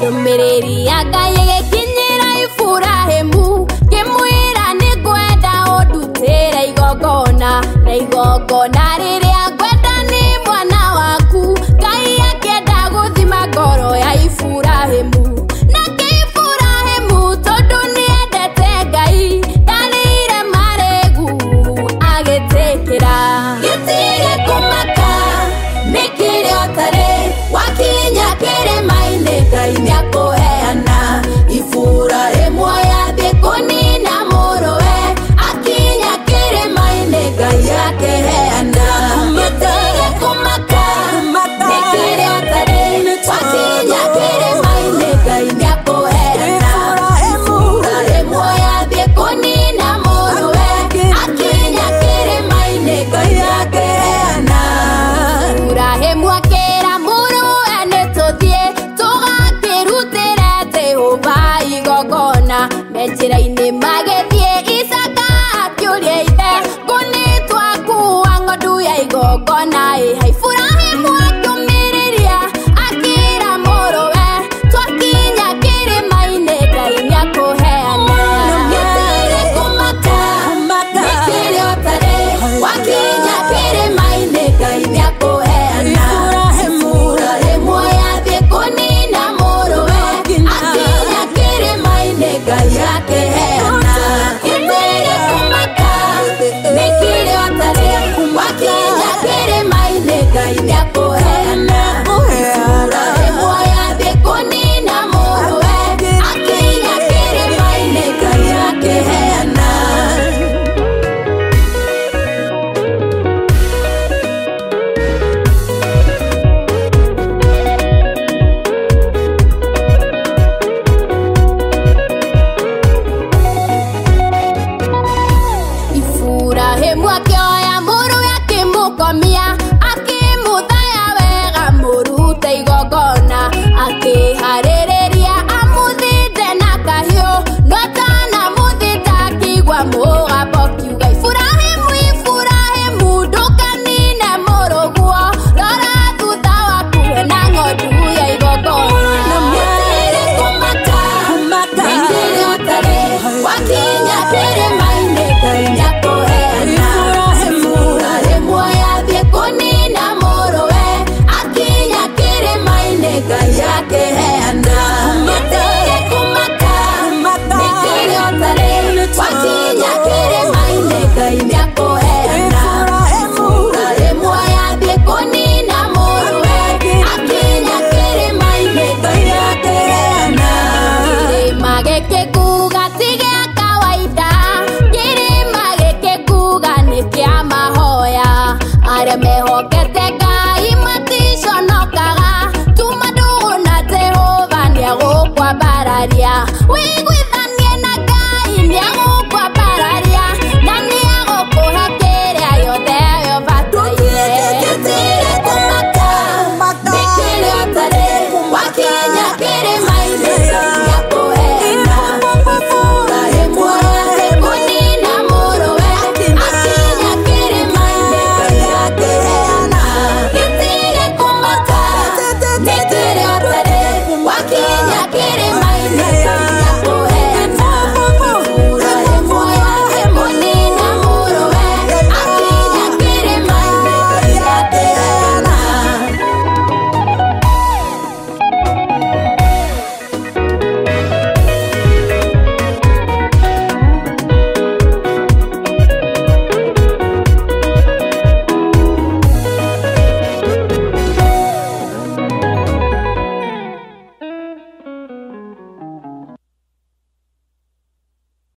Ndumiriri ya Ngai igikinyira Iburahĩmu ngĩmwĩra nĩngwenda ũndutĩre igongona na igongona rĩrĩa ngwenda nĩ mwana waku. Ngai akĩenda gũthima ngoro ya Iburahĩmu nake Iburahĩmu tondũ nĩendete Ngai ndarĩire marĩgu agĩtĩkĩra. Gĩtirĩ kũmaka nĩkĩrĩa ũtarĩ wakinya kĩrĩma-inĩ Ngai nĩakũheana. Iburahĩmu yathiĩ kũnina mũrũwe akinya kĩrĩma-inĩ Ngai akĩheana. Gĩtirĩ kũmaka nĩkĩrĩa ũtarĩ wakinya kĩrĩma-inĩ Ngai nĩakũheana. Iburahĩmu yathiĩ kũnina mũrũwe akinya kĩrĩma-inĩ Ngai akĩheana. Iburahĩmu akĩra mũrũwe nĩtũthiĩ tũgakĩrutĩre Jehova igongona. Me njĩra-inĩ magĩthiĩ Isaka akĩũria ithe ngũnĩ twakua ng'ondu ya igongona ĩha. Iburahĩmu akĩũmĩrĩria akĩra mũrũwe twakinya kĩrĩma-inĩ Ngai nĩakũheana. Gĩtirĩ kũmaka nĩkĩrĩa ũtarĩ wakinya kĩrĩma-inĩ Ngai nĩakũheana. Iburahĩmu yathiĩ kũnina mũrũwe akinya kĩrĩma-inĩ Ngai akĩheana. Gĩtirĩ kũmaka nĩkĩrĩa ũtarĩ wakinya kĩrĩma-inĩ Ngai nĩakũheana. Iburahĩmu yathiĩ kũnina mũrũwe akinya kĩrĩma-inĩ Ngai akĩheana. Iburahĩmu akĩoya mũrũwe akĩmũkomia akĩmũthaya wega mũrute igongona akĩharĩria